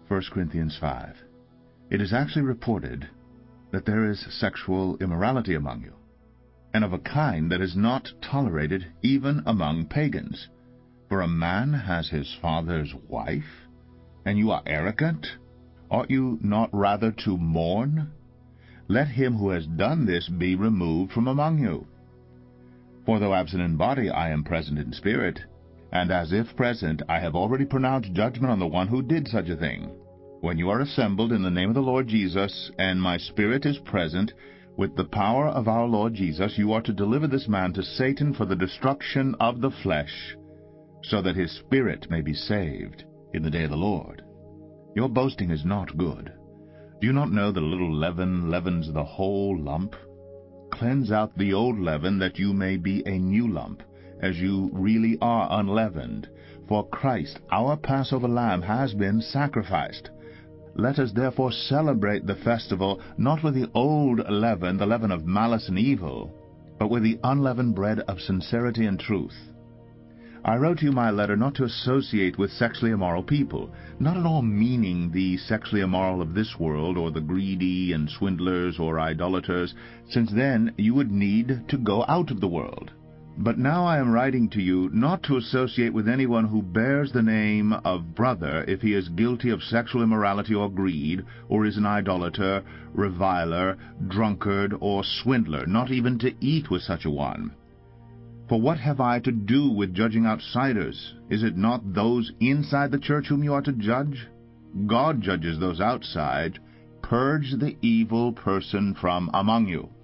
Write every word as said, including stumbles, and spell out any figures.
First Corinthians five. It is actually reported that there is sexual immorality among you, and of a kind that is not tolerated even among pagans. For a man has his father's wife, and you are arrogant? Ought you not rather to mourn? Let him who has done this be removed from among you. For though absent in body, I am present in spirit, and as if present, I have already pronounced judgment on the one who did such a thing. When you are assembled in the name of the Lord Jesus, and my spirit is present, with the power of our Lord Jesus, you are to deliver this man to Satan for the destruction of the flesh, so that his spirit may be saved in the day of the Lord. Your boasting is not good. Do you not know that a little leaven leavens the whole lump? Cleanse out the old leaven, that you may be a new lump, as you really are unleavened. For Christ, our Passover lamb, has been sacrificed. Let us therefore celebrate the festival, not with the old leaven, the leaven of malice and evil, but with the unleavened bread of sincerity and truth. I wrote you my letter not to associate with sexually immoral people, not at all meaning the sexually immoral of this world, or the greedy and swindlers or idolaters, since then you would need to go out of the world. But now I am writing to you not to associate with anyone who bears the name of brother if he is guilty of sexual immorality or greed, or is an idolater, reviler, drunkard, or swindler, not even to eat with such a one. For what have I to do with judging outsiders? Is it not those inside the church whom you are to judge? God judges those outside. Purge the evil person from among you.